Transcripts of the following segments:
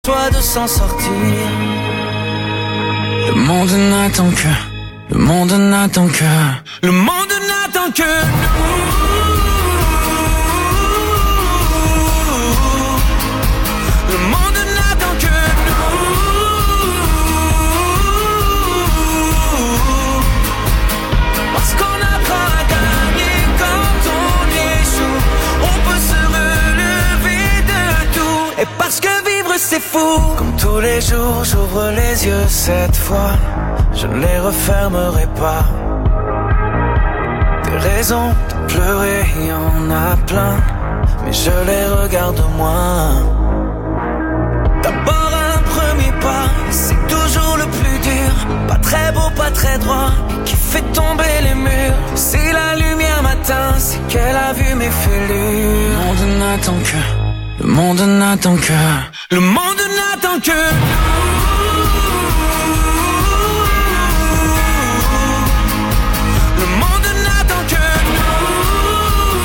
Soit de s'en sortir. Le monde n'attend que, le monde n'attend que, le monde n'attend que nous. Le monde n'attend que nous. Parce qu'on apprend à gagner quand on échoue. On peut se relever de tout. Et parce que vivre c'est fou. Comme tous les jours j'ouvre les yeux cette fois. Je ne les refermerai pas. Des raisons de pleurer, il y en a plein. Mais je les regarde moins. D'abord un premier pas, c'est toujours le plus dur. Pas très beau, pas très droit, et qui fait tomber les murs. Si la lumière m'atteint, c'est qu'elle a vu mes fêlures. Le monde n'attend que, le monde n'attend que, le monde n'attend que nous. Le monde n'attend que nous.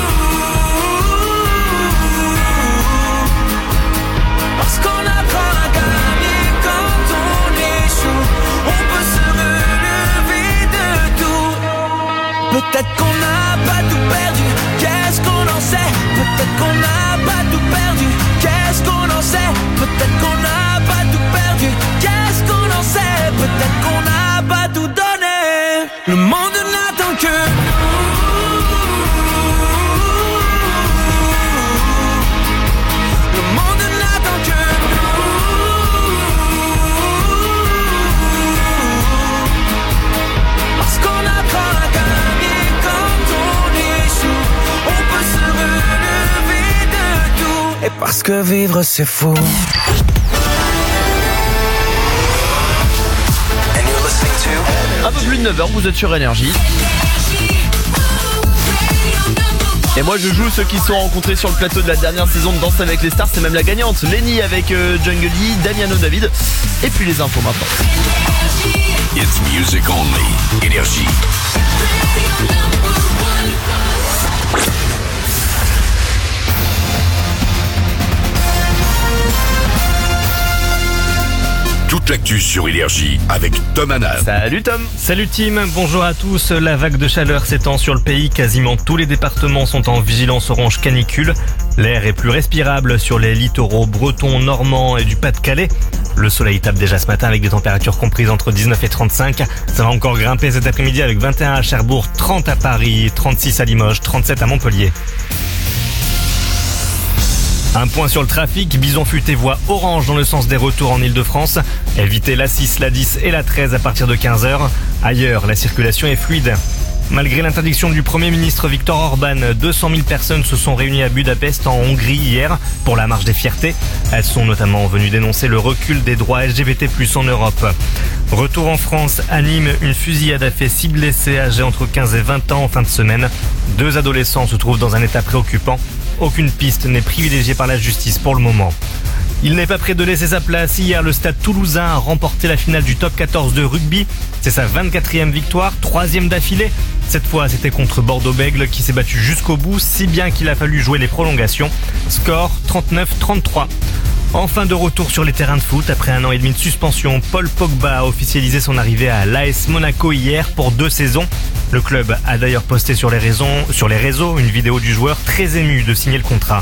Parce qu'on apprend à gagner quand on échoue. On peut se relever de tout. Peut-être qu'on n'a pas tout perdu. Qu'est-ce qu'on en sait? Peut-être qu'on n'a pas tout perdu. Qu'est-ce qu'on en sait? Peut-être qu'on n'a pas tout perdu. Qu'est-ce qu'on en sait? Peut-être qu'on n'a pas tout donné. Le monde n'attend que nous. Le monde n'attend que nous. Parce qu'on apprend à gagner quand on échoue. On peut se relever de tout. Et parce que vivre c'est fou. Un peu plus de 9h, vous êtes sur Énergie. Et moi je joue ceux qui se sont rencontrés sur le plateau de la dernière saison de Danse avec les stars. C'est même la gagnante, Lenny avec Jungle Lee, Damiano David. Et puis les infos maintenant. It's music only. Énergie. Toute l'actu sur Énergie avec Tom Hanan. Salut Tom. Salut Tim, bonjour à tous. La vague de chaleur s'étend sur le pays. Quasiment tous les départements sont en vigilance orange canicule. L'air est plus respirable sur les littoraux bretons, normands et du Pas-de-Calais. Le soleil tape déjà ce matin avec des températures comprises entre 19 et 35. Ça va encore grimper cet après-midi avec 21 à Cherbourg, 30 à Paris, 36 à Limoges, 37 à Montpellier. Un point sur le trafic, Bison Futé voie orange dans le sens des retours en Ile-de-France. Évitez la 6, la 10 et la 13 à partir de 15h. Ailleurs, la circulation est fluide. Malgré l'interdiction du Premier ministre Viktor Orban, 200 000 personnes se sont réunies à Budapest en Hongrie hier pour la marche des fiertés. Elles sont notamment venues dénoncer le recul des droits LGBT+ en Europe. Retour en France, à Nîmes, une fusillade a fait 6 blessés âgés entre 15 et 20 ans en fin de semaine. 2 adolescents se trouvent dans un état préoccupant. Aucune piste n'est privilégiée par la justice pour le moment. Il n'est pas prêt de laisser sa place. Hier, le Stade Toulousain a remporté la finale du top 14 de rugby. C'est sa 24e victoire, 3e d'affilée. Cette fois, c'était contre Bordeaux-Bègles qui s'est battu jusqu'au bout, si bien qu'il a fallu jouer les prolongations. Score 39-33. Enfin de retour sur les terrains de foot, après 1 an et demi de suspension, Paul Pogba a officialisé son arrivée à l'AS Monaco hier pour 2 saisons. Le club a d'ailleurs posté sur les réseaux une vidéo du joueur très ému de signer le contrat.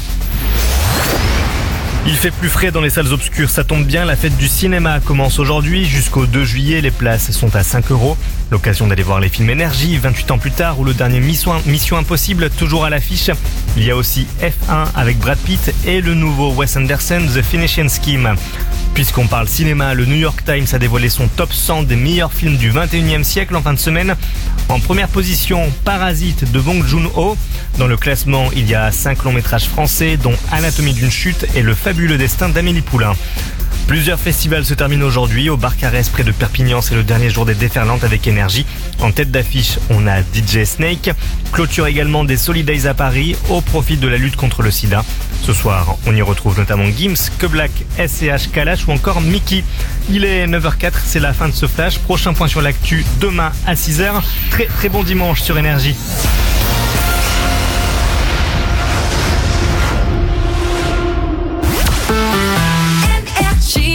Il fait plus frais dans les salles obscures, ça tombe bien, la fête du cinéma commence aujourd'hui. Jusqu'au 2 juillet, les places sont à 5 €. L'occasion d'aller voir les films Énergie, 28 ans plus tard, ou le dernier Mission Impossible, toujours à l'affiche. Il y a aussi F1 avec Brad Pitt et le nouveau Wes Anderson, The Finishing Scheme. Puisqu'on parle cinéma, le New York Times a dévoilé son top 100 des meilleurs films du 21e siècle en fin de semaine. En première position, Parasite de Bong Joon-ho. Dans le classement, il y a 5 longs métrages français, dont Anatomie d'une chute et Le fabuleux destin d'Amélie Poulain. Plusieurs festivals se terminent aujourd'hui. Au Barcarès, près de Perpignan, c'est le dernier jour des Déferlantes avec Énergie. En tête d'affiche, on a DJ Snake. Clôture également des Solidays à Paris au profit de la lutte contre le sida. Ce soir, on y retrouve notamment Gims, Que Black, SCH, Kalash ou encore Mickey. Il est 9h04, c'est la fin de ce flash. Prochain point sur l'actu demain à 6h. Très bon dimanche sur Énergie. Énergie.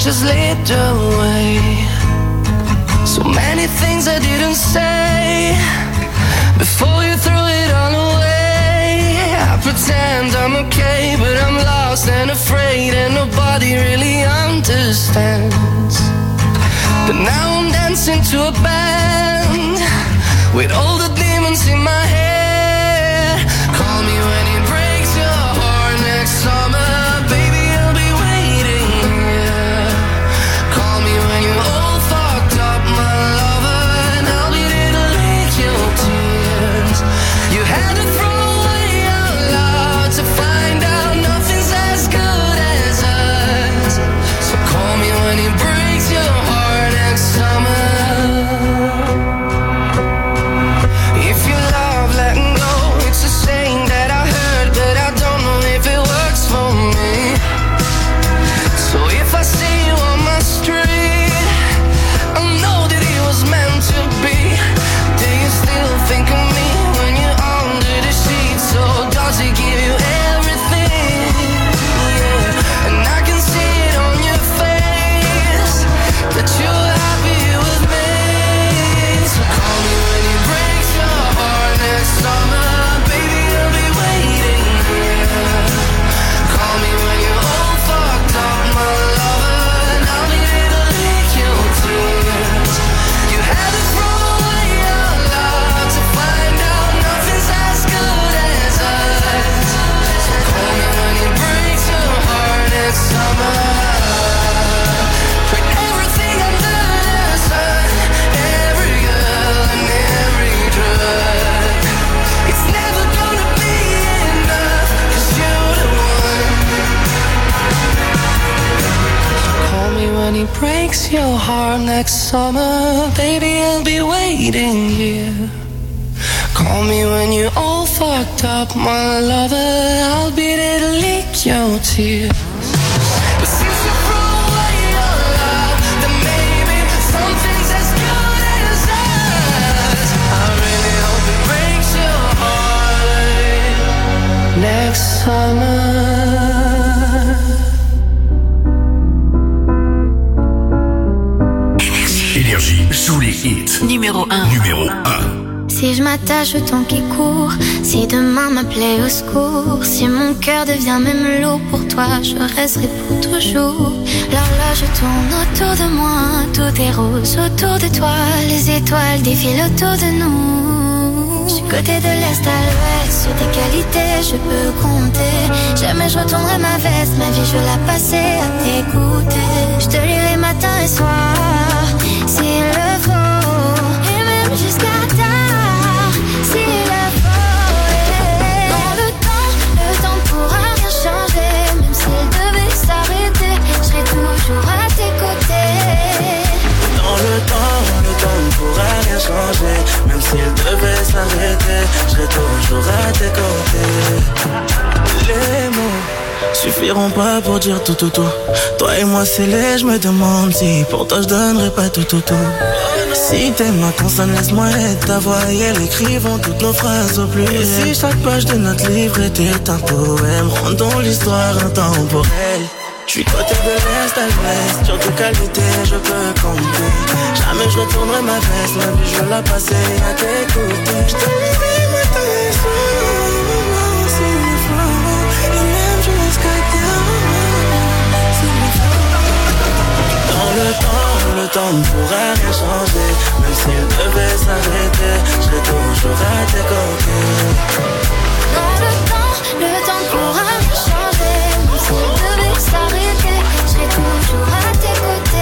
just slipped away. So many things I didn't say before you threw it all away. I pretend I'm okay, but I'm lost and afraid, and nobody really understands. But now I'm dancing to a band with all the demons in my head. Call me when it breaks your heart next summer, baby, I'll be waiting here. Call me when you're all fucked up, my lover, and I'll be there to lick your tears. You had to throw away out loud to find out nothing's as good as us. So call me when it breaks your heart next summer. If you love letting go, it's a saying that I heard, but I don't know if it works for me. So if I see you on my street, I know that it was meant to be. Do you still think of me when you're under the sheets? Or does it give you everything? Yeah. And I can see it on your face that you're happy with me. So call me when it breaks your heart next summer, baby, I'll be waiting here. Call me when you're all fucked up, my lover, and I'll be there to lick your tears. You had to throw away your love to find out nothing's as good as us. So call me when it breaks your heart next summer. Put everything under the sun, every girl and every drug. It's never gonna be enough, 'cause you're the one. Call me when he breaks your heart next summer, baby, I'll be waiting here. Call me when you're all fucked up, my lover, I'll be there to lick your tears. But since you threw away your love, then maybe something's as good as us. I really hope it breaks your heart next summer. Énergie sous les hits. Numéro 1. Numéro 1. Si je m'attache au temps qui court, si demain m'appelait au secours, si mon cœur devient même lourd pour toi, je resterai pour toujours. L'horloge tourne autour de moi, tout est rose autour de toi, les étoiles défilent autour de nous. Je suis côté de l'est à l'ouest, sur tes qualités je peux compter. Jamais je retournerai ma veste, ma vie je veux la passer à t'écouter. Je te lirai matin et soir, s'il le faut, et même jusqu'à tard, s'il le faut. Dans le temps ne pourra rien changer, même s'il devait s'arrêter, je serai toujours à tes côtés. Dans le temps ne pourra rien changer, même s'il devait s'arrêter, je serai toujours à tes côtés. Les mots suffiront pas pour dire tout. Toi et moi c'est laid, je me demande si pour toi je donnerais pas tout. Si t'aimes ma consonne, laisse-moi être ta voix et elles écrivont toutes nos phrases au pluriel. Et si chaque page de notre livre était un poème, rendons l'histoire intemporelle. J'suis côté de l'est à l'ouest, sur tes qualités je peux compter. Jamais je retournerai ma veste, ma vie je veux la passer à t'écouter. Je te lirai matin et soir, s'il le faut, et même jusqu'à tard, s'il le faut. Dans le temps ne pourra rien changer, même s'il devait s'arrêter, je serai toujours à tes côtés. Dans le temps ne pourra rien changer, même s'il devait s'arrêter, je serai toujours à tes côtés.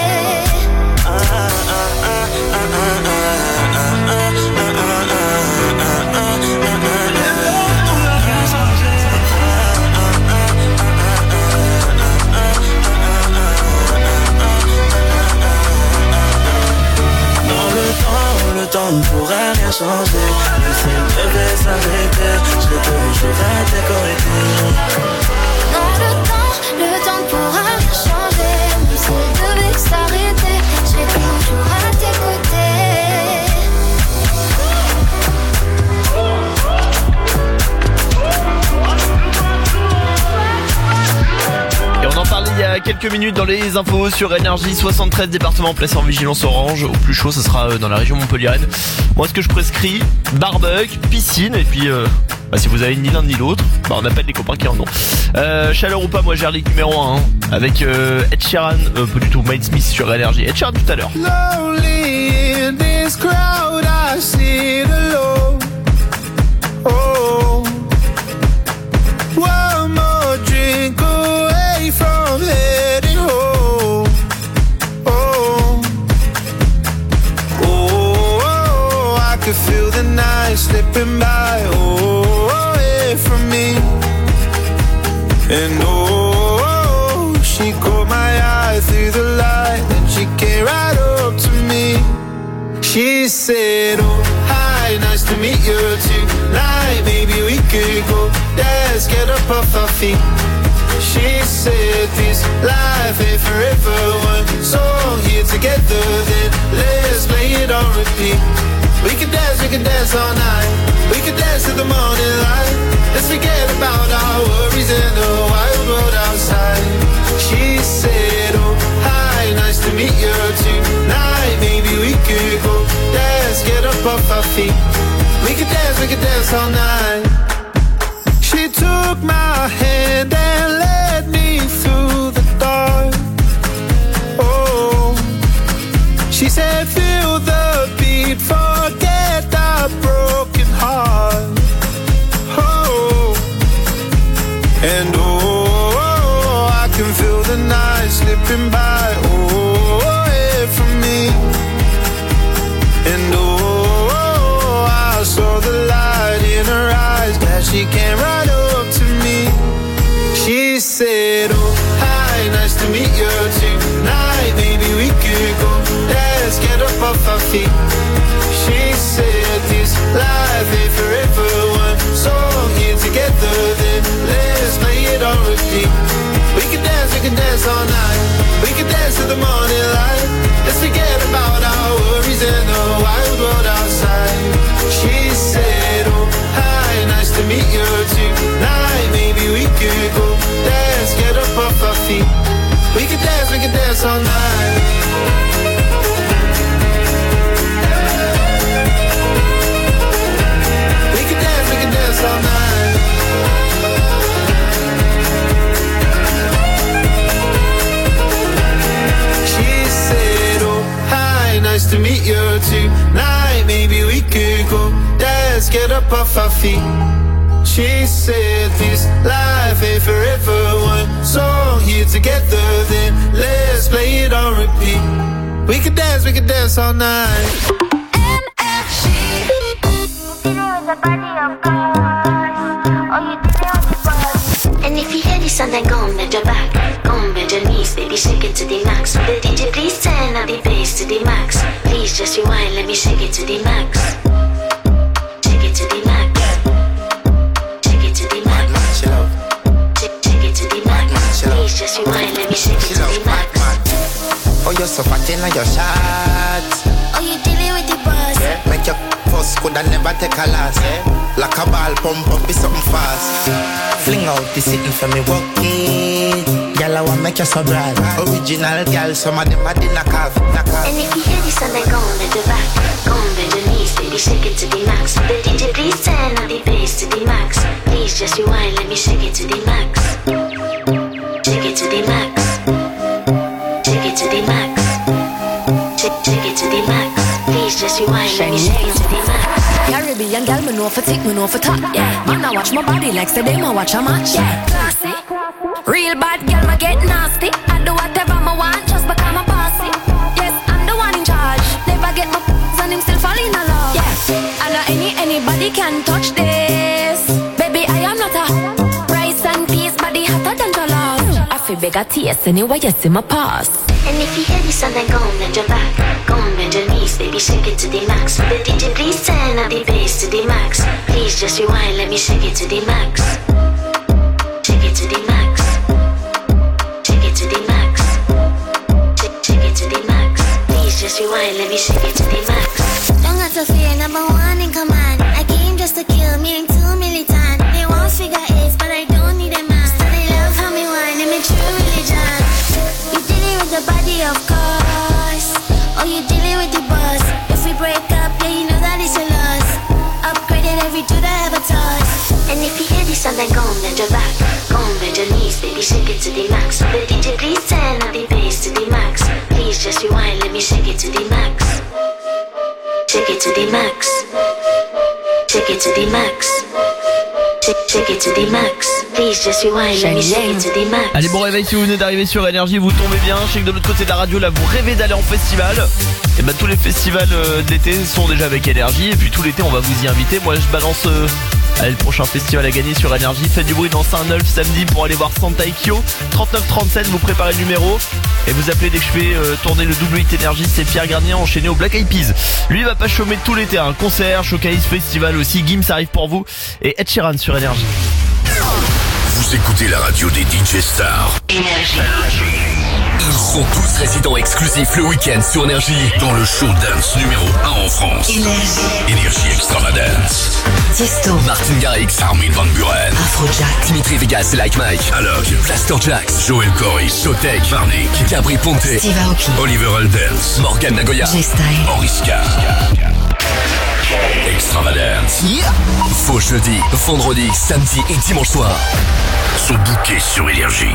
Le temps ne pourra rien changer, même s'il devait s'arrêter, je serai toujours à tes côtés. Dans le temps ne pourra rien changer, même s'il devait s'arrêter, je serai toujours à tes côtés. Et on en parlait il y a quelques minutes dans les infos sur Énergie. 73 départements placés en vigilance orange. Au plus chaud, ce sera dans la région montpelliéraine. Moi, ce que je prescris, barbecue, piscine, et puis si vous avez ni l'un ni l'autre, on appelle les copains qui en ont. Chaleur ou pas, moi j'ai Ligue numéro 1 avec Ed Sheeran, pas du tout, Mike Smith sur Énergie. Ed Sheeran tout à l'heure. Lonely in this crowd, I sit alone. Oh, one more drink away from heading home. Oh, oh, I could feel the night slipping by. Oh, away from me. And oh, she caught my eye through the light, and she came right up to me. She said, oh, hi, nice to meet you tonight. Maybe we could go dance, get up off our feet. She said this life ain't forever. One song here together, then let's play it on repeat. We can dance all night. We can dance till the morning light. Let's forget about our worries and the wild world outside. She said, oh, hi, nice to meet you tonight. Maybe we could go dance, get up off our feet. We can dance all night. She took my hand and led me through the dark. Oh, she said, feel the beat, forget our broken heart. Oh, and oh, I can feel the night slipping by. Oh, away from me. And oh, I saw the light in her eyes, glad she came right up to me. She said, oh, hi, nice to meet you tonight. Maybe we could go dance, get up off our feet. She said this life ain't forever. One song here together, then let's play it on repeat. We can dance all night. We can dance till the morning light. Let's forget about our worries and the wild world outside. She said, oh, hi, nice to meet you tonight. Maybe we could go dance, get up off our feet. We can dance all night. We can dance all night. She said, oh, hi, nice to meet you tonight. Maybe we could go dance, get up off our feet. She said this life ain't forever. One song here together, then let's play it on repeat. We can dance all night. And if you hear this song, then go and bend your back. Go and bend your knees, baby, shake it to the max. The DJ, please turn up the bass to the max. Please just rewind, let me shake it to the max. Shake it to the max. Shake it to the max. Shake it to the max. Please just rewind, let me shake it to the max. Oh, you're so fat in your shots. Oh, you dealing with the boss. Yeah. Make your first could I never take a last. Like a ball pump up is something fast. Fling out the sitting for me walk it. Girl, I want make you so bright. Original girl, some of them are the knock off. And if you hear this song, then go and bend your back. Go and bend your knees, baby, shake it to the max. The DJ, please turn up the bass to the max. Please just rewind, let me shake it to the max. Shake it to the max. Shake it to the max. Shake it to the max. Please just rewind, let me shake it to the max. Caribbean girl, me know for tick, me know for top. Yeah, man, I watch my body like say they ma watch a match. Yeah, classy, real bad girl, me get nasty. I do whatever I want just because I'm bossy. Yes, I'm the one in charge. Never get my and him still fall in love. Yeah, I know anybody can touch this. Baby, I am not a rice and peas, body hotter than jollof. I feel beg a taste anyway, you see my pass. And if you hear this song, then go and bend your back. Go and bend your knees, baby, shake it to the max. The DJ, please turn up the bass to the max. Please just rewind, let me shake it to the max. Shake it to the max. Shake it to the max. Shake it to the max. Please just rewind, let me shake it to the max. Don't got to fear, number one in command. I came just to kill me, ain't too militant. They won't figure eight, but I don't need a man. So they love how me whine, and me true religion. every dude I ever touched. And if you hear this sound, then go and bend your back. Go and bend your knees, baby, shake it to the max. The DJ please turn up the bass to the max. Please just rewind, let me shake it to the max. Shake it to the max. Shake it to the max. Shake it to the max. Please just rewind, let me shake it to the max. Allez, bon réveil si vous venez d'arriver sur Énergie, vous tombez bien. Je sais que de l'autre côté de la radio, là, vous rêvez d'aller en festival. Et bah tous les festivals d'été sont déjà avec Énergie. Et puis tout l'été, on va vous y inviter. Moi, je balance allez, le prochain festival à gagner sur Énergie. Faites du bruit dans Saint-Nolf samedi pour aller voir Santa Ikyo. 3937, vous préparez le numéro. Et vous appelez dès que je fais tourner le double hit Énergie. C'est Pierre Garnier enchaîné au Black Eyed Peas. Lui, il va pas chômer tout l'été. Un concert, showcase, festival aussi. Gims arrive pour vous. Et Ed Sheeran sur Énergie. Vous écoutez la radio des DJ Stars. Énergie. Ils sont tous résidents exclusifs le week-end sur Énergie. Dans le show dance numéro 1 en France. Énergie Extravagance. Tiesto, Martin Garrix, Armin van Buren, Afrojack, Dimitri Vegas et Like Mike, Alok, Blaster Jax, Joel Corey, Sotek, Barnick, Gabri Ponte, Steve Aoki, Oliver Heldens, Morgan Nagoya, G-Style, Oriska. Extravagance. Faux jeudi, vendredi, samedi et dimanche soir. Sont bookés sur Énergie.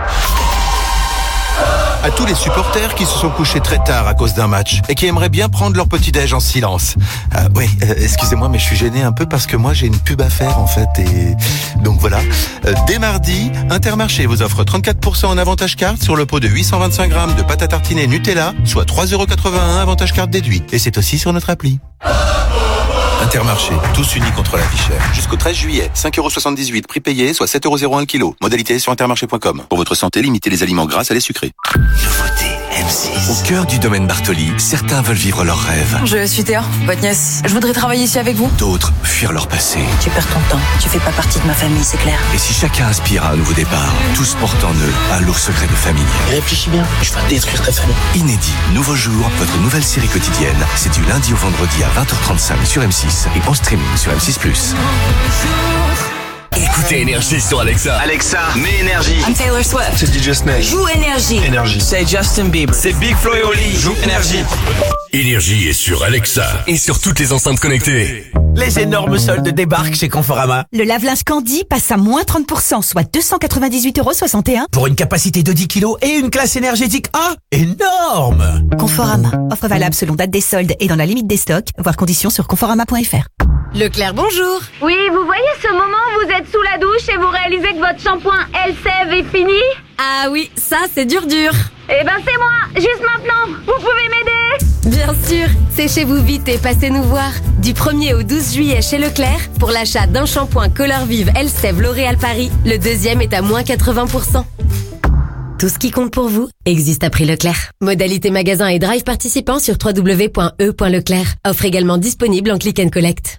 À tous les supporters qui se sont couchés très tard à cause d'un match et qui aimeraient bien prendre leur petit-déj en silence. Excusez-moi, mais je suis gêné un peu parce que moi j'ai une pub à faire en fait et donc voilà. Dès mardi, Intermarché vous offre 34% en avantage carte sur le pot de 825 grammes de pâte à tartiner Nutella, soit 3,81€ avantage carte déduit. Et c'est aussi sur notre appli. Intermarché, tous unis contre la vie chère. Jusqu'au 13 juillet, 5,78€ prix payé, soit 7,01€ le kilo. Modalité sur intermarché.com. Pour votre santé, limitez les aliments gras à les sucrés. Nouveauté M6. Au cœur du domaine Bartoli, certains veulent vivre leurs rêves. Je suis Théa, votre nièce. Je voudrais travailler ici avec vous. D'autres fuir leur passé. Tu perds ton temps. Tu fais pas partie de ma famille, c'est clair. Et si chacun aspire à un nouveau départ, tous portent en eux un lourd secret de famille. Réfléchis bien, je vais détruire ta famille. Inédit, nouveau jour, votre nouvelle série quotidienne. C'est du lundi au vendredi à 20h35 sur M6 et en streaming sur M6+. Écoutez Énergie sur Alexa. Alexa, mets Énergie. I'm Taylor Swift. C'est DJ Snake. Joue Énergie. Énergie. C'est Justin Bieber. C'est Big Flo et Oli. Joue Énergie. Énergie est sur Alexa. Et sur toutes les enceintes connectées. Les énormes soldes débarquent chez Conforama. Le lave-linge Candy passe à moins 30%, soit 298,61€. Pour une capacité de 10 kg et une classe énergétique A, énorme! Conforama. Offre valable selon date des soldes et dans la limite des stocks. Voir conditions sur conforama.fr. Leclerc, bonjour. Oui, vous voyez ce moment où vous êtes sous la douche et vous réalisez que votre shampoing Elseve est fini? Ah oui, ça c'est dur. Eh ben c'est moi, juste maintenant. Vous pouvez m'aider? Bien sûr, séchez-vous vite et passez nous voir. Du 1er au 12 juillet chez Leclerc, pour l'achat d'un shampoing Color Vive Elseve L'Oréal Paris, le deuxième est à moins 80%. Tout ce qui compte pour vous existe à prix Leclerc. Modalité magasin et drive participant sur www.e.leclerc. Offre également disponible en click and collect.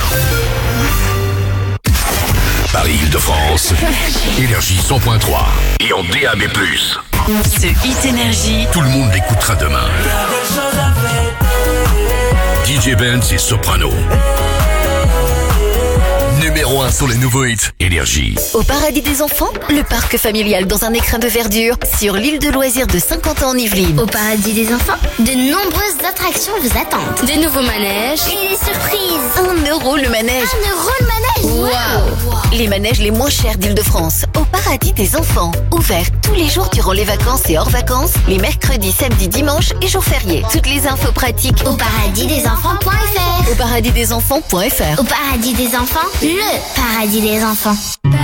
Paris-Île-de-France, Énergie 100.3 et en DAB+. Ce hit Énergie. Tout le monde l'écoutera demain. DJ Benz et Soprano. Numéro 1 sur les nouveaux hits. Énergie. Au paradis des enfants, le parc familial dans un écrin de verdure sur l'île de loisirs de Saint-Quentin en Yvelines. Au paradis des enfants, de nombreuses attractions vous attendent. Des nouveaux manèges. Et des surprises. 1€ le manège. 1€ le manège. Waouh. Les manèges les moins chers d'Île-de-France. Au paradis des enfants. Ouvert tous les jours durant les vacances et hors vacances. Les mercredis, samedis, dimanches et jours fériés. Toutes les infos pratiques au paradisdesenfants.fr. Au paradisdesenfants.fr. Au paradis des enfants, le paradis des enfants.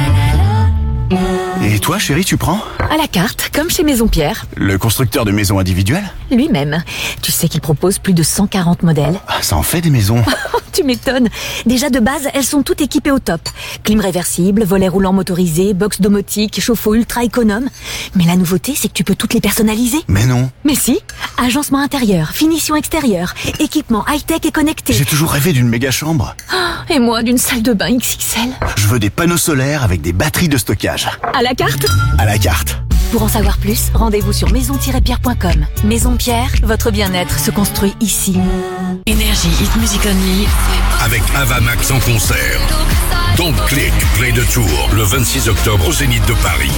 Et toi, chérie, tu prends ? À la carte, comme chez Maison Pierre. Le constructeur de maisons individuelles ? Lui-même. Tu sais qu'il propose plus de 140 modèles. Ça en fait des maisons. Tu m'étonnes. Déjà de base, elles sont toutes équipées au top. Clim réversible, volet roulant motorisé, box domotique, chauffe-eau ultra économe. Mais la nouveauté, c'est que tu peux toutes les personnaliser. Mais non. Mais si. Agencement intérieur, finition extérieure, équipement high-tech et connecté. J'ai toujours rêvé d'une méga chambre. Et moi, d'une salle de bain XXL. Je veux des panneaux solaires avec des batteries de stockage. À la carte ? À la carte. Pour en savoir plus, rendez-vous sur maison-pierre.com. Maison Pierre, votre bien-être se construit ici. Énergie Hit Music Only. Avec Ava Max en concert. Don't Click Play the Tour le 26 octobre au Zénith de Paris.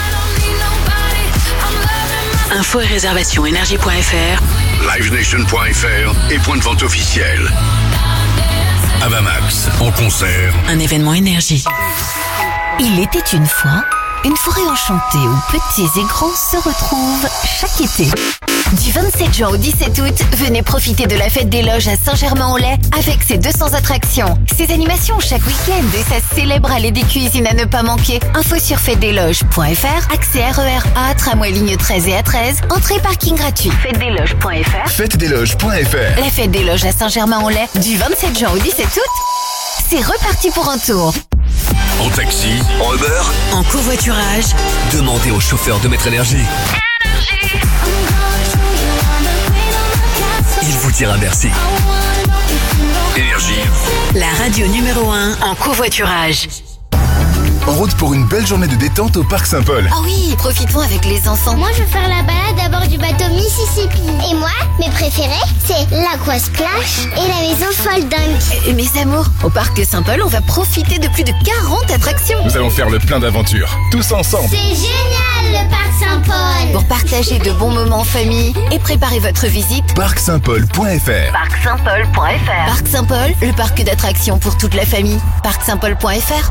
Infos et réservations énergie.fr, livenation.fr et point de vente officiel. Avamax en concert. Un événement énergie. Il était une fois une forêt enchantée où petits et grands se retrouvent chaque été. Du 27 juin au 17 août, venez profiter de la fête des loges à Saint-Germain-en-Laye avec ses 200 attractions. Ses animations chaque week-end et sa célèbre allée des cuisines à ne pas manquer. Info sur fêtedesloges.fr, accès RER A, tramway ligne 13 et A13, entrée parking gratuit. Fêtedesloges.fr. Fêtedesloges.fr. La fête des loges à Saint-Germain-en-Laye du 27 juin au 17 août. C'est reparti pour un tour. En taxi, en Uber, En covoiturage, Demandez au chauffeur de Maître Énergie. Il vous dira merci. Énergie. la radio numéro 1 en covoiturage. En route pour une belle journée de détente au Parc Saint-Paul. Oh oui, profitons avec les enfants. Moi, je veux faire la balade à bord du bateau Mississippi. Et moi, mes préférés, c'est l'Aqua Splash et la maison Fold Dunk. Mes amours, au Parc Saint-Paul, on va profiter de plus de 40 attractions. Nous allons faire le plein d'aventures, tous ensemble. C'est génial, le Parc Saint-Paul. Pour partager de bons moments en famille et préparer votre visite, parcsaintpaul.fr. parcsaintpaul.fr. Parc Saint-Paul, le parc d'attractions pour toute la famille. parcsaintpaul.fr.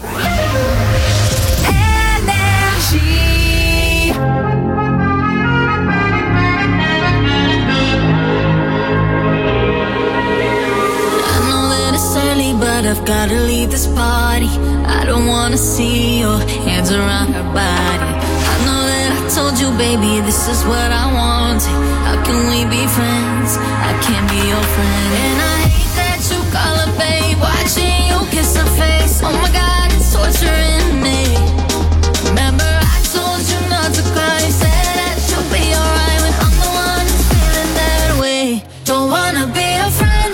But I've gotta leave this party. I don't wanna see your hands around her body. I know that I told you, baby, this is what I want. How can we be friends? I can't be your friend. And I hate that you call her babe, watching you kiss her face. Oh my God, it's torturing me. Remember I told you not to cry, said that you'll be alright when I'm the one who's feeling that way. Don't wanna be a friend.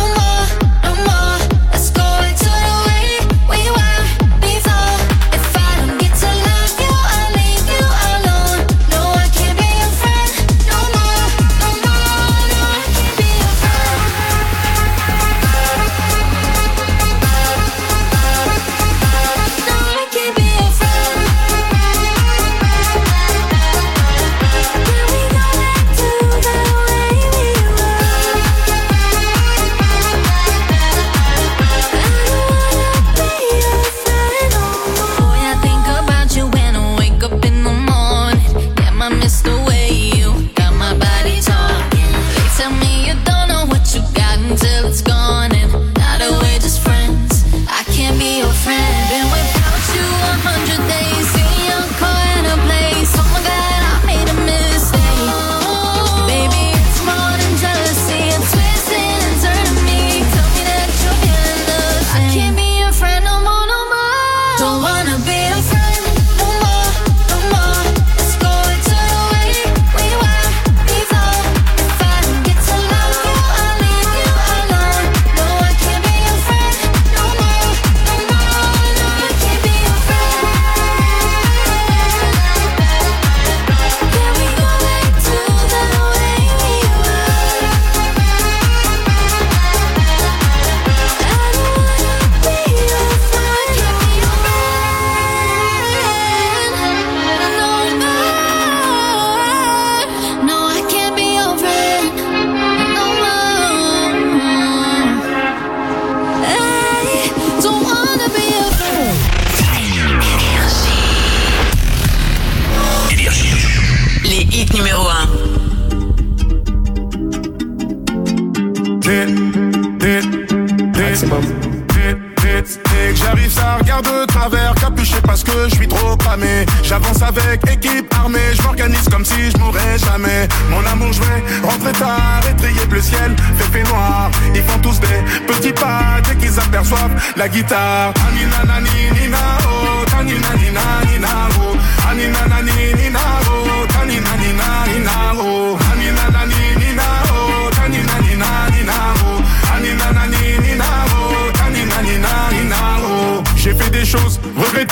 J'arrive, ça regarde de travers, capuché parce que je suis trop cramé. J'avance avec équipe armée, je m'organise comme si je mourrais jamais. Mon amour, je vais rentrer tard, étrier bleu ciel, fait noir. Ils font tous des petits pas dès qu'ils aperçoivent la guitare. Anina nani nina oh, tanina nina nina oh, anina nani nina oh, tanina nina nina oh, anina nani nina oh, tanina nina nina oh, anina nani nina oh, tanina nina nina oh. J'ai fait des choses regrettables,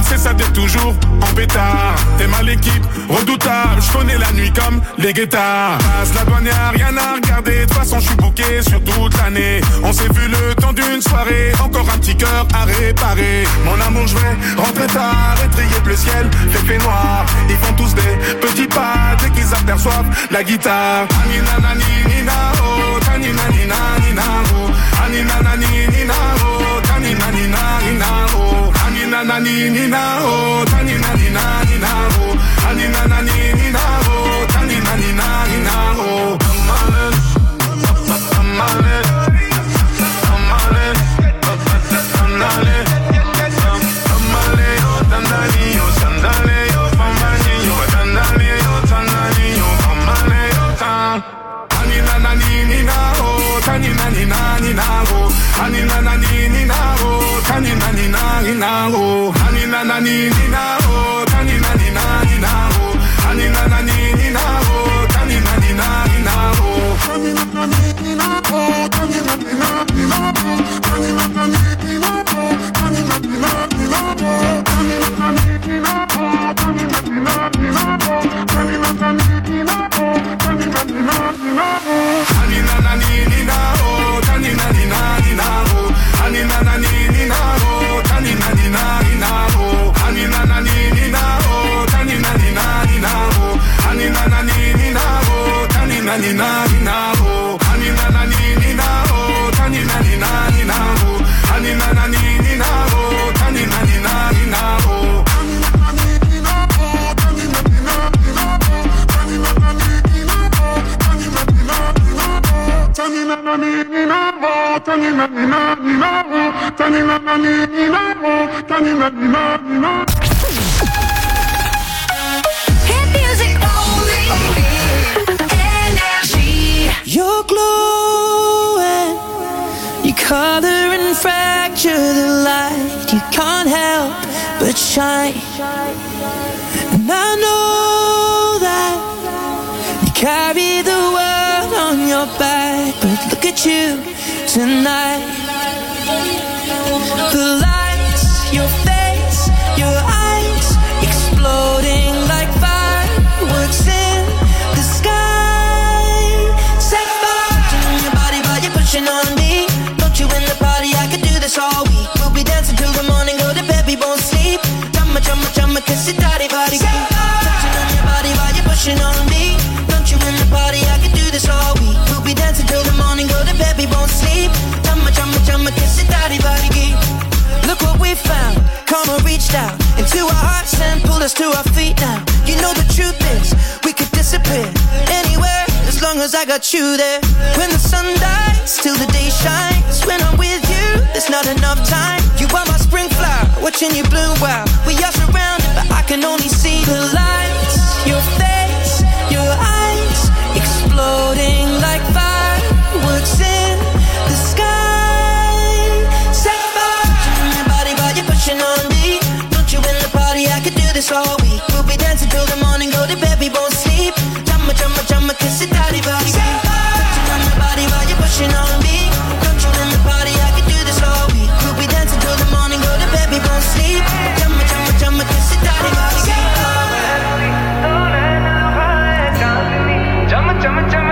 c'est ça t'es toujours en pétard. T'es mal l'équipe, redoutable, je connais la nuit comme les guettards. Passe la bonne, y'a rien à regarder, de toute façon je suis booké sur toute l'année. On s'est vu le temps d'une soirée, encore un petit cœur à réparer. Mon amour, je vais rentrer tard, étrier le ciel, fait noir. Ils font tous des petits pas dès qu'ils aperçoivent la guitare. Anina nani nina oh, tanina nina nina oh, anina nani nina oh, tanina nina nina oh, anina nani nina oh, tanina nina nina oh, anina nani nina oh, tanina nina nina oh. You're glowing, you color and fracture the light. You can't help but shine. And I know that you carry the world on your back, but look at you tonight. The lights, your face, your eyes, exploding like fireworks in the sky. Set fire to your body while you're pushing on me. Don't you in the party, I could do this all week. We'll be dancing till the morning, go to bed, we won't sleep. Chumma, chumma, chumma, kiss it, daddy, body. Touching on your body while you're pushing on me. Don't you in the party, I could do this all week. We'll be dancing till the morning, go to bed, we won't sleep. Chumma, chumma, chumma, kiss it, daddy, body. Look what we found, karma reached out into our hearts and pulled us to our feet now. You know the truth is, we could disappear anywhere as long as I got you there. When the sun dies, till the day shines. When I'm with you, there's not enough time. You are my spring flower, watching you bloom wild. We are surrounded, but I can only see the lights. Your face, your eyes, exploding like fireworks in the sky. Pushing on me, don't you in the party, I could do this all week. We'll be dancing till the morning, go to bed, we won't sleep. Chumma, chumma, chumma, kiss it, daddy, body. Touching on my body while you're pushing on me. Don't you in the party, I could do this all week. We'll be dancing till the morning, go to bed, we won't sleep. Chumma, chumma, chumma, kiss it, daddy, body. Chumma, chumma, chumma,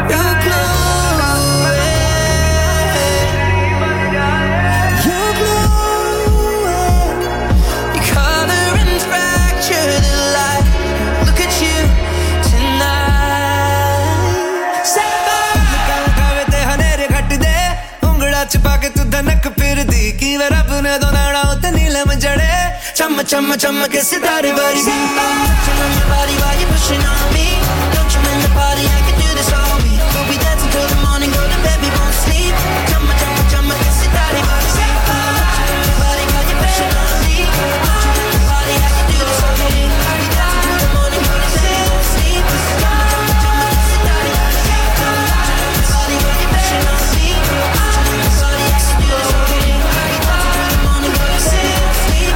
छुपा के तू धनक फिर दी कि वे रब ने दोनाड़ा उते नीलम जड़े चम चम चम के सितारे बारी body while you're pushing on me. Don't you in the party, I can do this all week. We'll be dancing till the morning, go to bed, we won't sleep. Chum chum que sitaré body. Body while you're pushing on me. Don't you in the party, I can do this all week. We'll be dancing till the morning, go to bed, we won't sleep. Chum que sitaré body. Body while you're pushing on me. Don't you in the party, I can do this all week. We'll be dancing till the morning, go to bed, we won't sleep.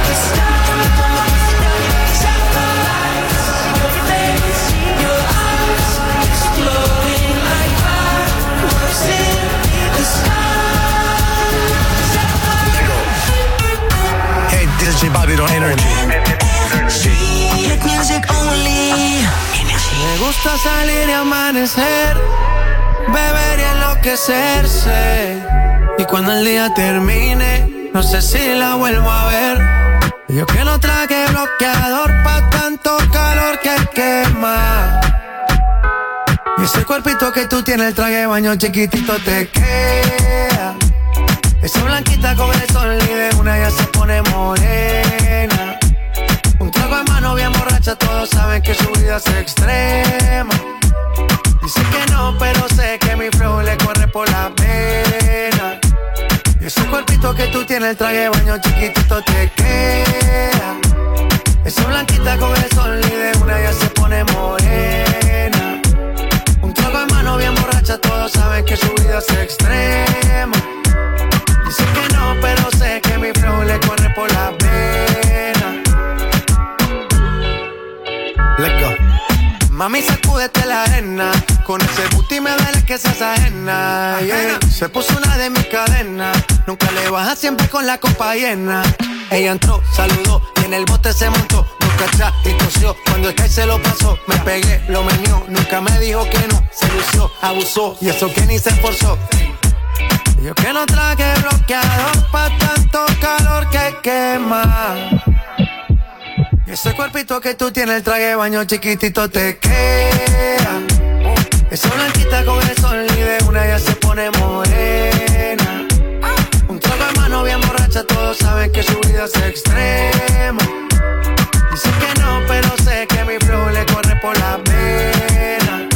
Hey, DJ Bobby on Energy. Me gusta salir y amanecer, beber y enloquecerse. Y cuando el día termine, no sé si la vuelvo a ver. Yo que no traje bloqueador pa' tanto calor que quema. Y ese cuerpito que tú tienes, el traje de baño chiquitito te queda. Esa blanquita con el sol y de una ya se pone morena. Un trago en mano bien borracha, todos saben que su vida es extrema. Dice que no, pero sé que mi flow le corre por la pena. Y ese cuerpito que tú tienes, el traje de baño chiquitito te queda. Esa blanquita con el sol y de una ya se pone morena. Un trago en mano bien borracha, todos saben que su vida es extrema. Dice que no, pero sé que mi flow le corre por la pena. Let's go. Mami, sacúdete la arena. Con ese booty me duele que seas ajena, yeah. Se puso una de mis cadenas. Nunca le baja, siempre con la copa llena. Ella entró, saludó y en el bote se montó. Nunca atrás y tosió. Cuando el que se lo pasó, me pegué, lo menió. Nunca me dijo que no, se lució, abusó. Y eso que ni se esforzó. Yo que no traje bloqueador pa' tanto calor que quema. Y ese cuerpito que tú tienes, el traje de baño chiquitito te queda. Esa blanquita con el sol y de una ya se pone morena. Un trago de mano bien borracha, todos saben que su vida es extrema. Dice que no, pero sé que mi flow le corre por la pena.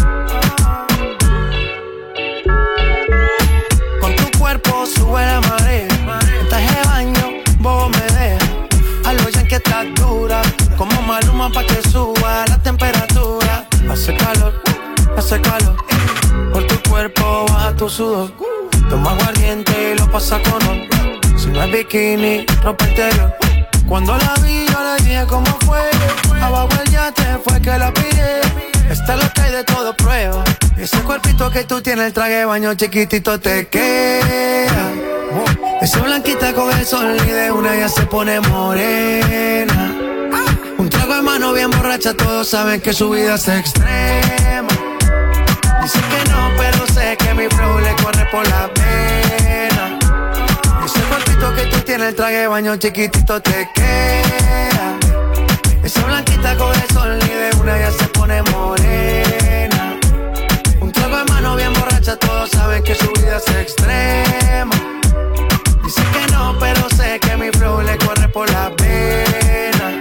Con tu cuerpo sube la marea. En traje de baño, vos me dejas. Algo ya que estás dura, como Maluma pa' que suba la temperatura. Hace calor, por tu cuerpo baja tu sudor. Toma aguardiente y lo pasa con oro. Si no es bikini, ropa interior. Cuando la vi yo le dije cómo fue. Abajo el yate fue que la pillé. Esta es lo que hay de todo prueba. Ese cuerpito que tú tienes, el traje de baño chiquitito te queda. Esa blanquita con el sol y de una ya se pone morena. Un trago de mano bien borracha, todos saben que su vida es extrema. Dice que no, pero sé que mi flow le corre por la pena. Ese cuerpito que tú tienes, el traje de baño chiquitito te queda. Esa blanquita con el sol y de una ya se pone morena. Un trago de mano bien borracha, todos saben que su vida es extrema. Dice que no, pero sé que mi flow le corre por la pena.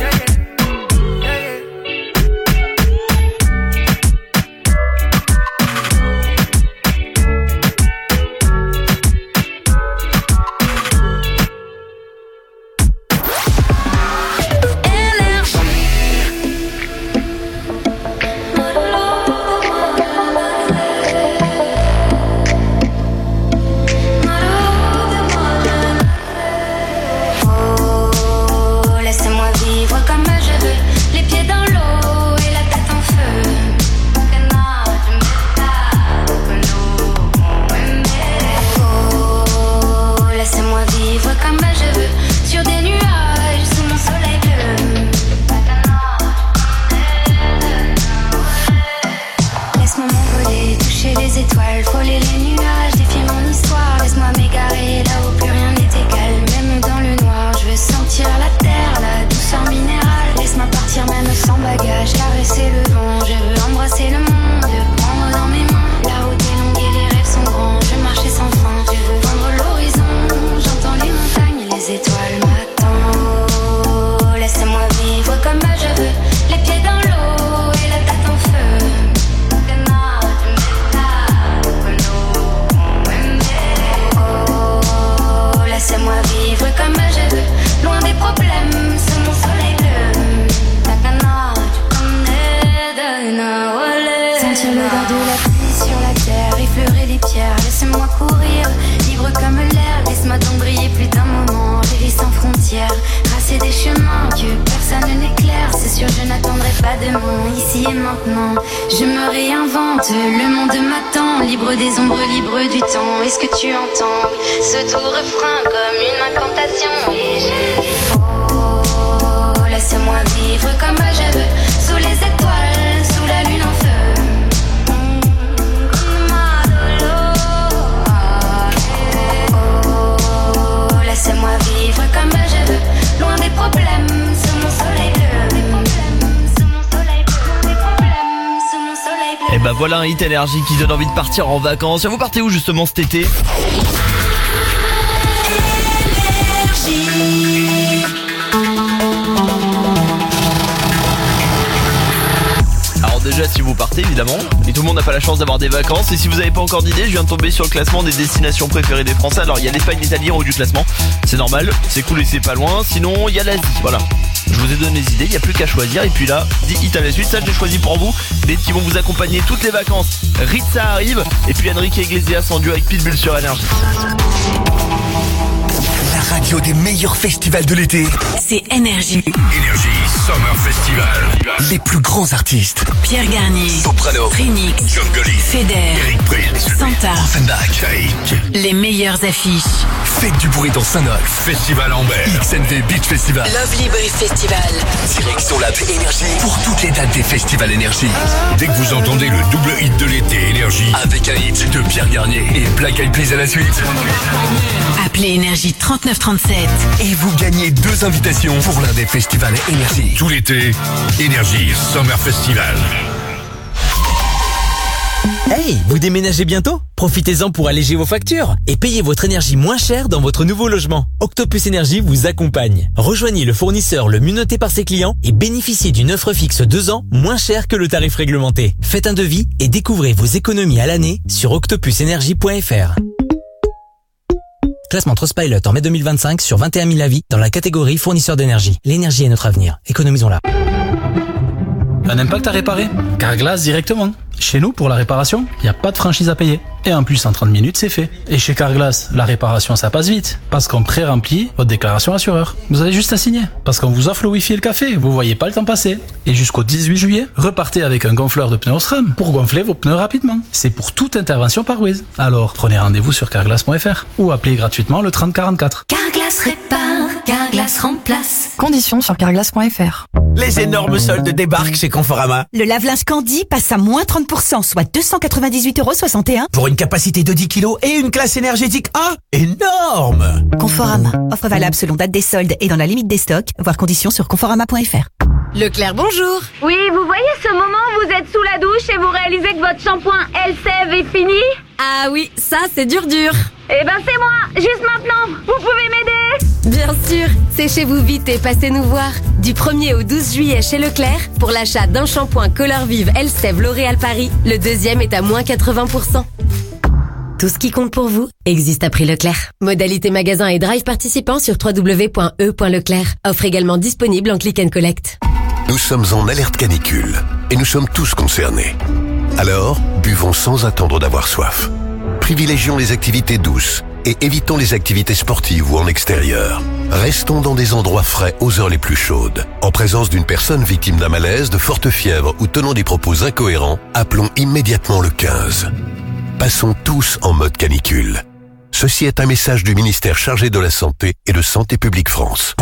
Ici et maintenant, je me réinvente. Le monde m'attend, libre des ombres, libre du temps. Est-ce que tu entends ce doux refrain comme une incantation? Et je dis oh, laisse-moi vivre comme je veux, sous les étoiles, sous la lune en voilà un hit énergie qui donne envie de partir en vacances. Vous partez où justement cet été ? Alors déjà, si vous partez évidemment, et tout le monde n'a pas la chance d'avoir des vacances, et si vous n'avez pas encore d'idée, je viens de tomber sur le classement des destinations préférées des Français. Alors il y a l'Espagne, l'Italie en haut du classement, c'est normal, c'est cool et c'est pas loin. Sinon il y a l'Asie, voilà. Je vous ai donné les idées, il n'y a plus qu'à choisir. Et puis là, 10 hits à la suite, ça je l'ai choisi pour vous. Des hits qui vont vous accompagner toutes les vacances. Ritza arrive, et puis Enrique Iglesias en duo avec Pitbull sur Énergie. La radio des meilleurs festivals de l'été, c'est Énergie. Énergie Summer Festival. Les plus grands artistes: Pierre Garnier, Soprano, Phoenix, John Gotti, Feder, Eric Prince, Santa, Offenbach, Take. les meilleures affiches. Faites du bruit dans Saint-Nolf, Festival Ambert, XNV Beach Festival, Lovely Boy Festival. Direction Lab Énergie pour toutes les dates des festivals Énergie. Dès que vous entendez le double hit de l'été Énergie, Avec un hit de Pierre Garnier et Black Eyed Peas à la suite. Appelez Énergie 3937. Et vous gagnez 2 invitations pour l'un des festivals Énergie. tout l'été, Énergie Summer Festival. Hey, vous déménagez bientôt ? Profitez-en pour alléger vos factures et payez votre énergie moins cher dans votre nouveau logement. Octopus Énergie vous accompagne. Rejoignez le fournisseur le mieux noté par ses clients et bénéficiez d'une offre fixe 2 ans moins chère que le tarif réglementé. Faites un devis et découvrez vos économies à l'année sur octopusenergie.fr. Classement Trustpilot en mai 2025 sur 21 000 avis dans la catégorie fournisseur d'énergie. L'énergie est notre avenir. Économisons-la. Un impact à réparer ? Carglass directement. Chez nous, pour la réparation, il n'y a pas de franchise à payer. Et en plus, en 30 minutes, c'est fait. Et chez Carglass, la réparation, ça passe vite. Parce qu'on pré-remplit votre déclaration assureur. Vous avez juste à signer. Parce qu'on vous offre le Wi-Fi et le café. Vous voyez pas le temps passer. Et jusqu'au 18 juillet, repartez avec un gonfleur de pneus Osram pour gonfler vos pneus rapidement. C'est pour toute intervention par Wiz. Alors, prenez rendez-vous sur carglass.fr ou appelez gratuitement le 3044. Carglass répare, Carglass remplace. Conditions sur carglass.fr. Les énormes soldes débarquent chez Conforama. Le lave-linge Candy passe à moins 30%, soit 298,61 €. Pour une capacité de 10 kg et une classe énergétique A, énorme! Conforama. Offre valable selon date des soldes et dans la limite des stocks. Voir conditions sur conforama.fr. Leclerc, bonjour. Oui, vous voyez ce moment où vous êtes sous la douche et vous réalisez que votre shampoing Elseve est fini? Ah oui, ça c'est dur. Eh ben c'est moi, juste maintenant. Vous pouvez m'aider? Bien sûr, séchez-vous vite et passez nous voir. Du 1er au 12 juillet chez Leclerc, pour l'achat d'un shampoing Color Vive Elseve L'Oréal Paris, le deuxième est à moins 80%. Tout ce qui compte pour vous existe à prix Leclerc. Modalité magasin et drive participant sur www.e.leclerc. Offre également disponible en click and collect. Nous sommes en alerte canicule et nous sommes tous concernés. Alors, buvons sans attendre d'avoir soif. Privilégions les activités douces et évitons les activités sportives ou en extérieur. Restons dans des endroits frais aux heures les plus chaudes. En présence d'une personne victime d'un malaise, de forte fièvre ou tenant des propos incohérents, appelons immédiatement le 15. Passons tous en mode canicule. Ceci est un message du ministère chargé de la Santé et de Santé publique France.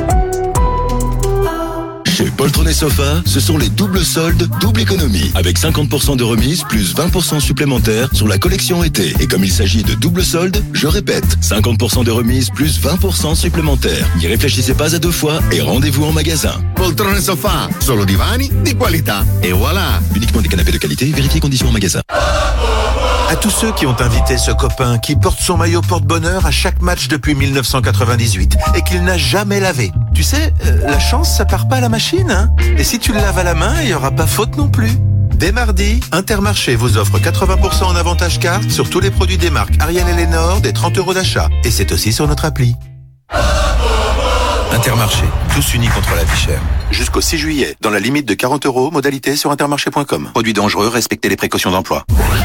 Chez Poltron et Sofa, ce sont les doubles soldes, double économie. Avec 50% de remise plus 20% supplémentaires sur la collection été. Et comme il s'agit de double soldes, je répète, 50% de remise plus 20% supplémentaires. N'y réfléchissez pas à 2 fois et rendez-vous en magasin. Poltron et Sofa, solo divani di qualità. Et voilà. Uniquement des canapés de qualité, vérifiez conditions en magasin. À tous ceux qui ont invité ce copain qui porte son maillot porte-bonheur à chaque match depuis 1998 et qu'il n'a jamais lavé. Tu sais, la chance, ça part pas à la machine, hein. Et si tu le laves à la main, il y aura pas faute non plus. Dès mardi, Intermarché vous offre 80% en avantage carte sur tous les produits des marques Ariel et Lénore, des 30 € d'achat. Et c'est aussi sur notre appli. Intermarché, tous unis contre la vie chère. Jusqu'au 6 juillet, dans la limite de 40 €, modalité sur intermarché.com. Produits dangereux, respectez les précautions d'emploi.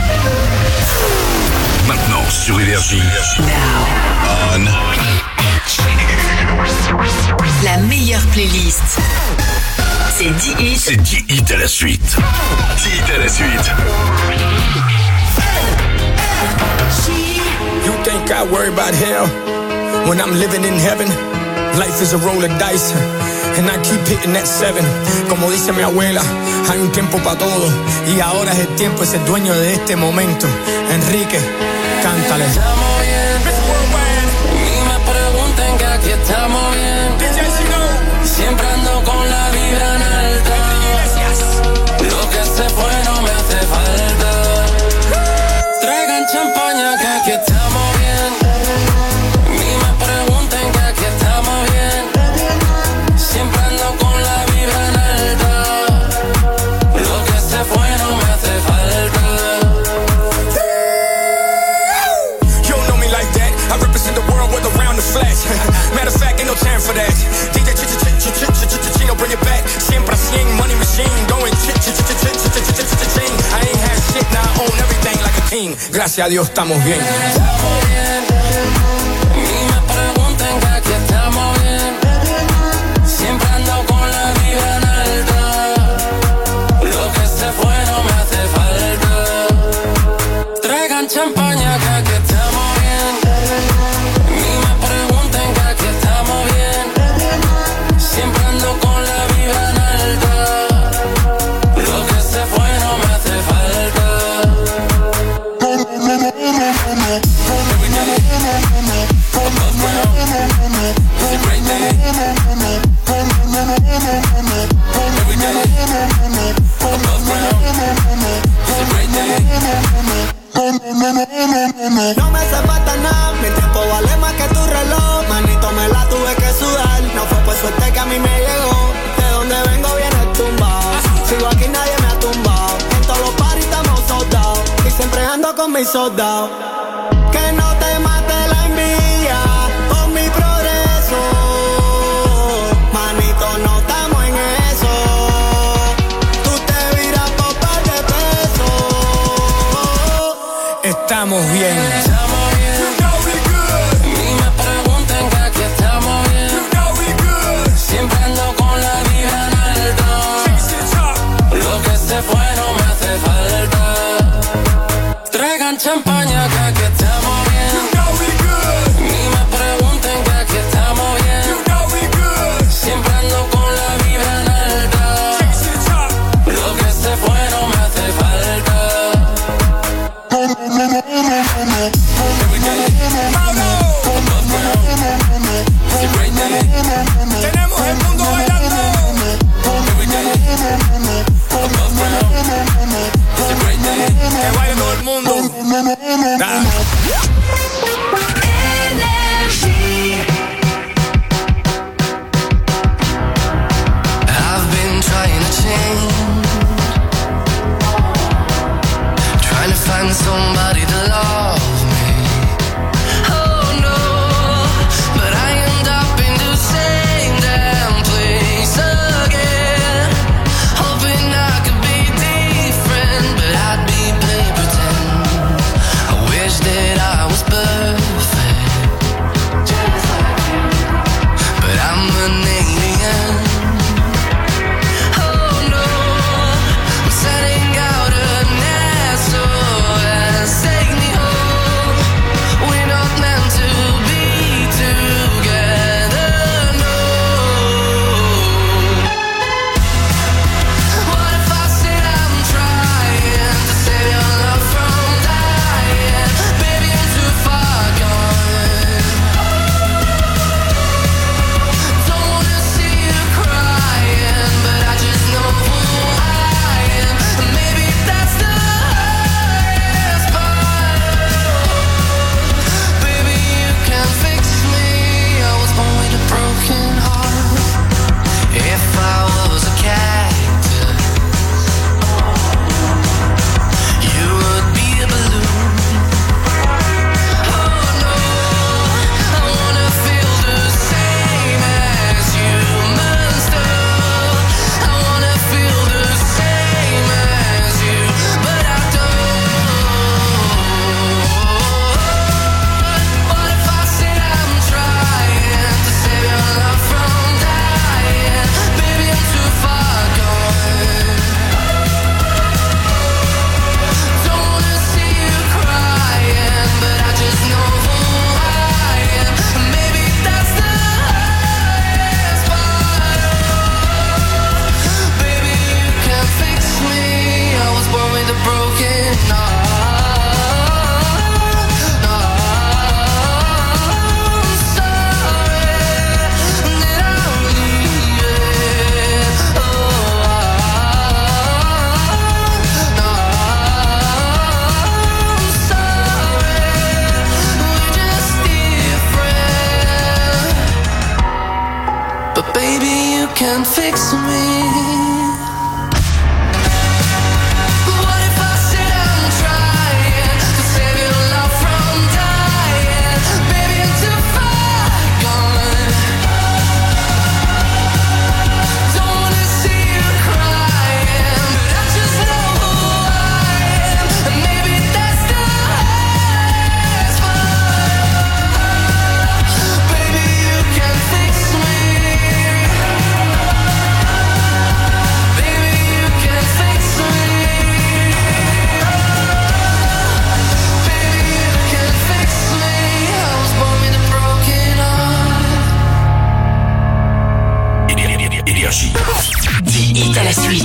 Maintenant sur Énergie. On. La meilleure playlist. C'est 10 hits. C'est 10 hits à la suite. 10 hits à la suite. You think I worry about hell when I'm living in heaven? Life is a roll of dice and I keep hitting that 7. Como dice mi abuela, hay un tiempo para todo y ahora es el tiempo, es el dueño de este momento. Enrique, cántale. Estamos bien, ni me pregunten que aquí estamos bien. Siempre ando con la vibra en alta. Lo que se fue no me hace falta. gracias a Dios estamos bien. Estamos bien, ni me pregunten que aquí estamos bien. Siempre ando con la vibra en alta. Lo que se fue no me hace falta. Traigan champaña que aquí estamos bien. Ni me pregunten que aquí estamos bien. Siempre ando con la vibra en alta. Lo que se fue no me hace falta. No me hace falta nada, mi tiempo vale más que tu reloj. Manito, me la tuve que sudar. No fue por suerte que a mí me llegó. De donde vengo viene tumbado. Sigo aquí, nadie me ha tumbado. En todos los parties estamos soldados. Y siempre ando con mis soldados. Que no te mate la envidia con mi progreso. Manito, no estamos en eso. Tú te viras por par de pesos. Estamos bien. Estamos bien. Ni me pregunten que aquí estamos bien. Siempre ando con la vibra en alta. Lo que se fue no me hace falta. Traigan champaña que aquí estamos bien. Ni me pregunten que aquí estamos bien. Siempre ando con la vibra en alta. Lo que se fue no me hace falta. Tenemos el mundo bailando. Que baile todo el mundo. I've been trying to change, trying to find somebody to love me. Oh no, but I end up in the same damn place again. Hoping I could be different, but I'd be play pretend. I wish that I was perfect, but I'm an alien. Oh no, I'm setting out an SOS. Take me home. We're not meant to be together, no. What if I said I'm trying to save your love from dying? Baby, I'm too far gone. Don't wanna see you crying, but I just know who I am. Maybe that's the hardest part. Baby, you can fix me. I was born with a broken heart. If I was a cactus, you would be a balloon. Oh no, I wanna feel the same as humans do. I wanna feel the same as you, but I don't. What if I said I'm trying to save your love from dying? Baby, I'm too far gone. Don't wanna see you crying, but I just know who I am. Maybe that's the hardest part. Baby, you can fix me. I was born with a broken heart. I'm sorry that I'm leaving. I'm sorry, we're just different. But baby, you can fix me. What if I said I'm trying to save your love from dying? Baby, I'm too far gone. Don't wanna see you crying, but I just know who I am. And maybe that's the Énergie. 10 hits à la suite.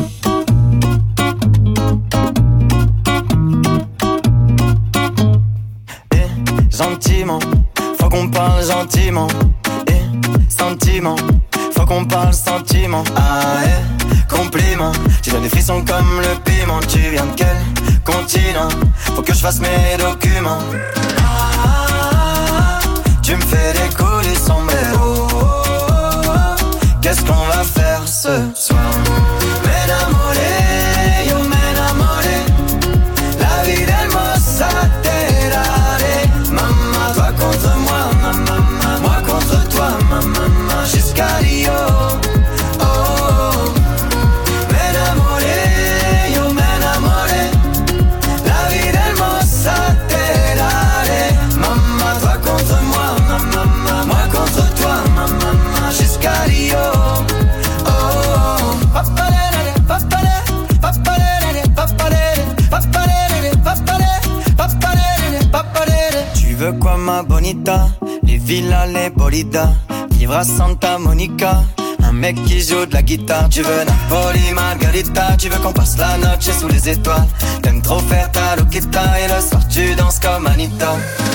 Gentiment, faut qu'on parle gentiment. Sentiment, faut qu'on parle sentiment. Compliment, tu donnes des frissons comme le piment. Tu viens de quel continent? Faut que je fasse mes documents. Tu me fais décoller sombrero. Qu'est-ce qu'on va faire ce soir? M'enamoré, yo m'enamoré. La vie del mossa terare. Maman, toi contre moi, maman, moi contre toi, maman, jusqu'à Rio. Tu veux quoi ma bonita? Les villas, les bolidas, vivre à Santa Monica, un mec qui joue de la guitare. Tu veux Napoli, Margarita, tu veux qu'on passe la noche sous les étoiles. T'aimes trop faire ta loquita et le soir tu danses comme Anita.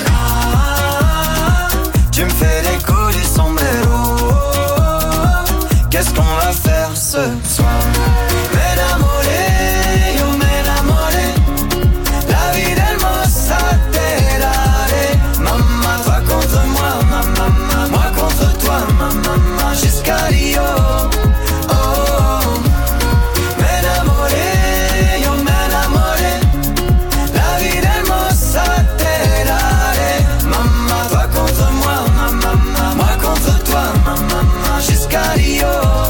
Tu me fais des coups du sombrero. Qu'est-ce qu'on va faire ce soir? M'enamoré, yo m'enamoré. La vie del mossa terare. Maman, toi contre moi, maman, moi contre toi, maman, jusqu'à Rio. M'enamoré, yo m'enamoré. La vie del mossa terare. Maman, toi contre moi, maman, moi contre toi, maman, jusqu'à Rio.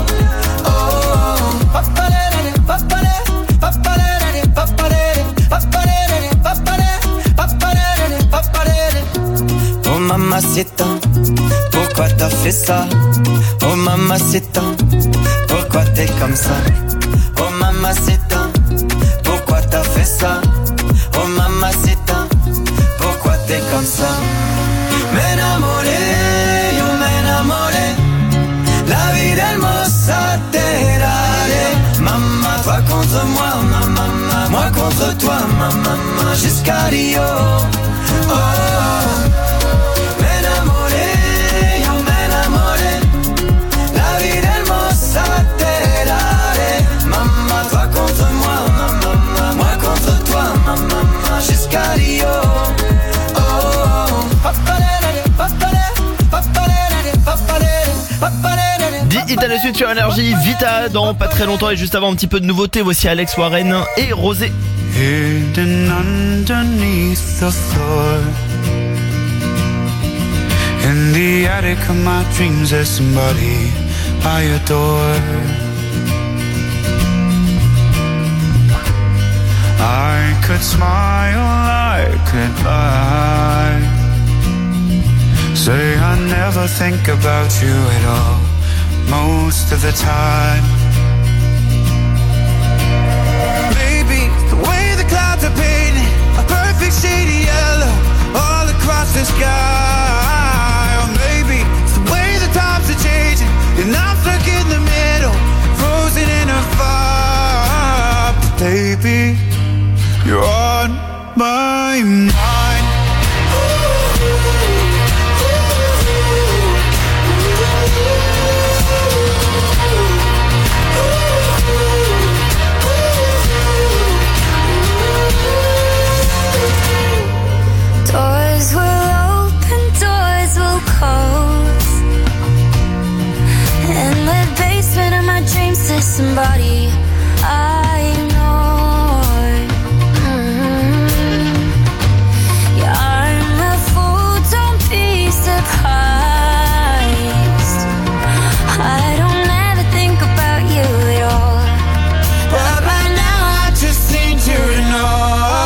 'Oh mamacita, pourquoi t'as fait ça? Oh mamacita, pourquoi t'es comme ça? Oh mamacita, pourquoi t'as fait ça? Oh mamacita, pourquoi t'es comme ça? M'enamoré, yo m'enamoré. La vie del mossa terare. Maman, toi contre moi, maman, moi contre toi, maman, jusqu'à Rio. M'enamoré, yo m'enamoré. La vie del mossa terare. Maman, toi contre moi, maman, moi contre toi, maman, jusqu'à Rio. 10 hits à la suite sur Énergie, Vita dans pas très longtemps et juste avant un petit peu de nouveauté, voici Alex Warren et Rosé. Hidden underneath the floor, in the attic of my dreams there's somebody I adore. I could smile, I could lie, say I never think about you at all, most of the time. Maybe the way the clouds are painted a perfect shade of yellow all across the sky. Or maybe it's the way the times are changing and I'm stuck in the middle, frozen in a fire. But baby, you're on my mind. Doors will open, doors will close. In the basement of my dreams there's somebody I know. Yeah, I'm a fool, don't be surprised. I don't ever think about you at all, but right now I just need you to know.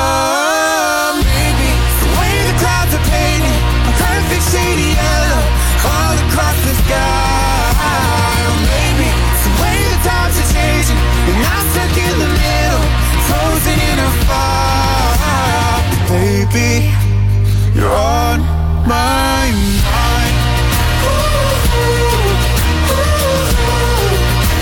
Baby, you're on my mind.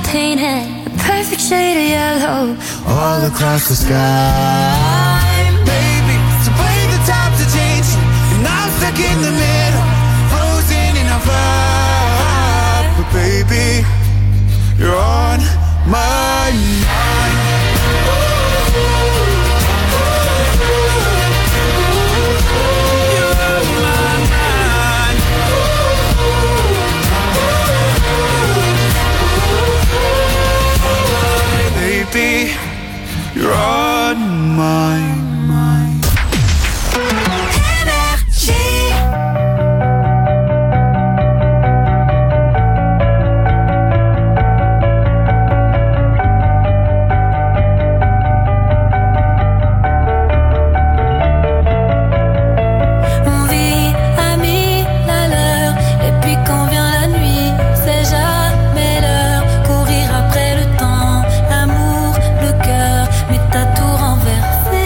painted a perfect shade of yellow all across the sky. Baby, it's the way the times are changing, and I'm stuck in the middle, frozen in a vibe. But baby, you're on my mind. You're on my mind. Baby, you're on my mind. Energy. On vit à 1000 à l'heure, et puis quand vient la nuit, c'est jamais l'heure. Courir après le temps, l'amour, le cœur, mais t'as tout renversé.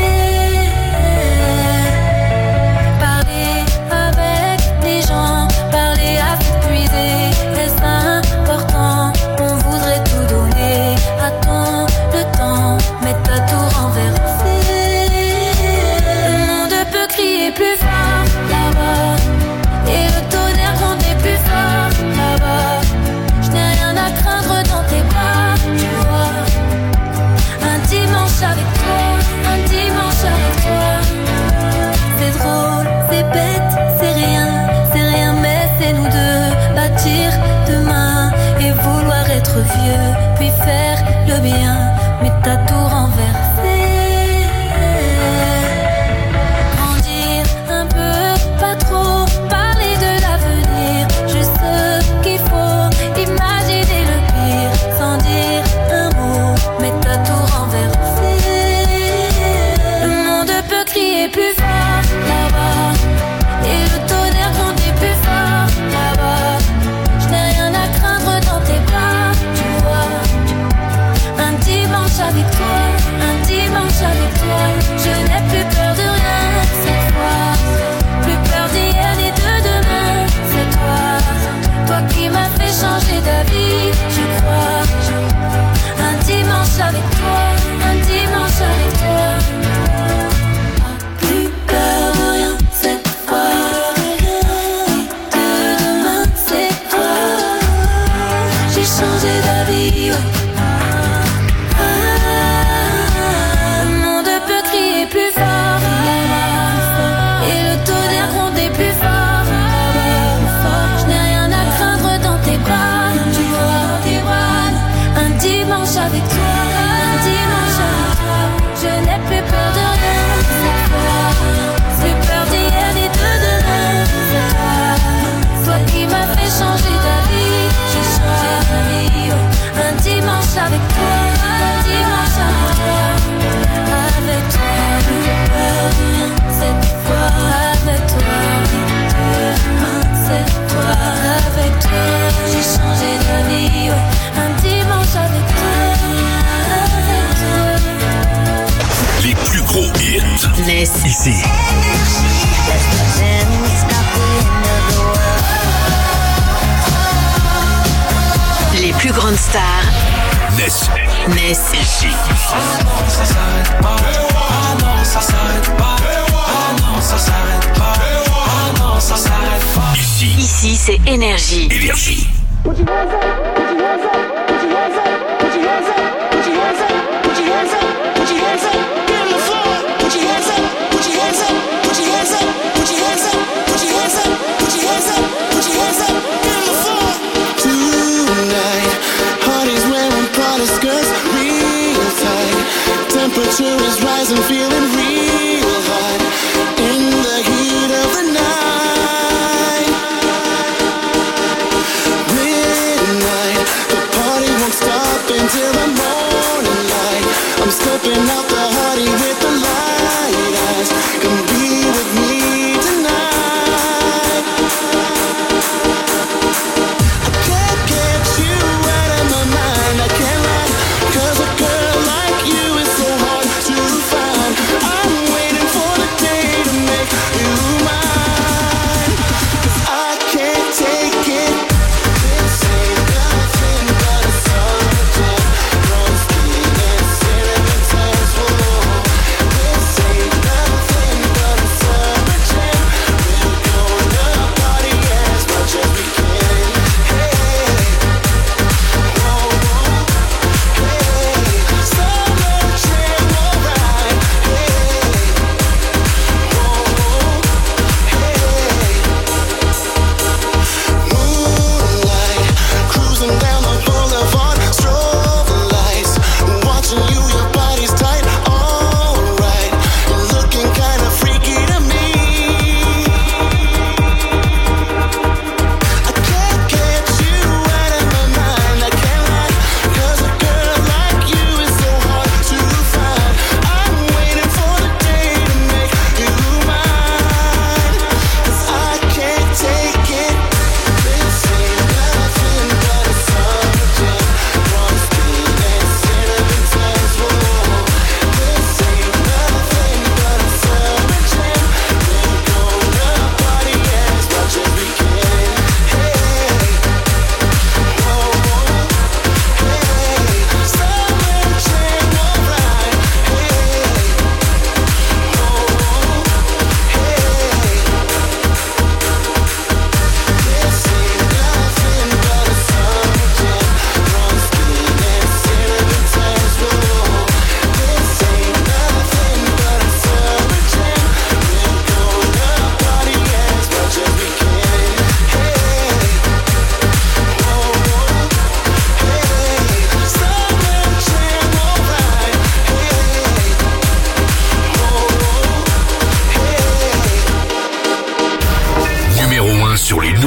Parler avec les gens, parler à s'épuiser, est-ce important? On voudrait tout donner à ton le temps, mais t'as tout renversé. Le monde peut crier plus fort là-bas, et le tonnerre gronder plus fort là-bas. Je n'ai rien à craindre dans tes bras, tu vois. Un dimanche avec toi, un dimanche avec toi. C'est drôle, c'est bête, c'est rien, mais c'est nous deux. Bâtir demain et vouloir être vieux, puis faire le bien, mais t'as tout renversé. Grandir un peu, pas trop, parler de l'avenir, juste ce qu'il faut, imaginer le pire, sans dire un mot, mais t'as tout renversé. Le monde peut crier plus fort là-bas, et le tonnerre gronder plus fort là-bas. Je n'ai rien à craindre dans tes bras, tu vois. Un dimanche avec toi, un dimanche avec toi. Je n'ai plus peur de rien cette fois, plus peur d'hier ni de demain. C'est toi, toi qui m'as fait changer d'avis, je crois. Un dimanche avec toi, un dimanche avec toi. Plus peur de rien cette fois, de demain c'est toi. J'ai changé d'avis, ouais. Le monde peut crier plus fort là-bas, et le tonnerre gronder plus fort là-bas. Je n'ai rien à craindre dans tes bras, tu vois. Un dimanche avec toi, un dimanche avec toi. Je n'ai plus peur de rien cette fois, plus peur d'hier ni de demain. C'est toi, toi qui m'as fait changer d'avis, j'ai changé d'avis, ouais. Un dimanche avec toi, un dimanche avec toi. Avec toi, plus peur de rien cette fois. Avec toi, c'est toi. Avec toi, j'ai changé d'avis, ouais. Un dimanche avec toi, avec toi. Les plus gros hits. Ness. Ici. Les plus grandes stars. Ness. Ness. Ici. Ah non, ça s'arrête pas. Ah non, ça s'arrête pas. Ah non, ça s'arrête pas. Ah non, ça s'arrête pas. Ici. Ici, c'est Énergie. Énergie. Put your hands up, put your hands up, put your hands up, put your hands up, put your hands up, put your hands up, put your hands up, get on the floor. Put your hands up, put your hands up, put your hands up, put your hands up, put your hands up, put your hands up, put your hands up, get on the floor. Tonight, heart is wearing Prada skirts real tight. Temperature is rising, feeling real hot in the heat of the night. Midnight, the party won't stop until the morning light. I'm stepping out the party with the light eyes. Come be with me tonight. I can't get you out of my mind, I can't lie. 'Cause a girl like you is so hard to find. I'm waiting for the day to make you mine. 'Cause I can't take it. This ain't nothing but a summer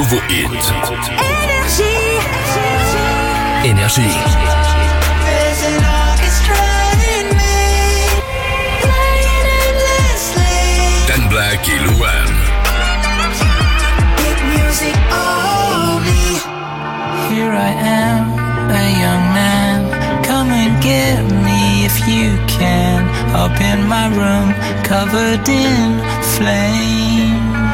nouveaux hits. Énergie. Énergie. Dan Black et Luan. Here I am, a young man. Come and get me if you can. Up in my room, covered in flames.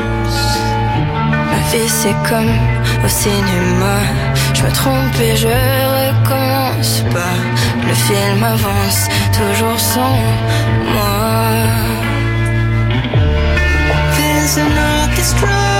Ma vie c'est comme au cinéma. Je me trompe et je recommence pas. Le film avance, toujours sans moi. There's an orchestra